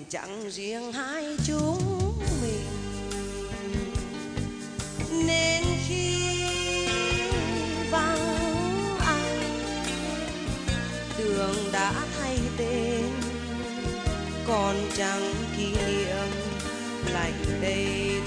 chẳng riêng hai chúng mình. Nên khi vắng anh, đường đã thay tên, còn chẳng kỷ niệm lạnh đây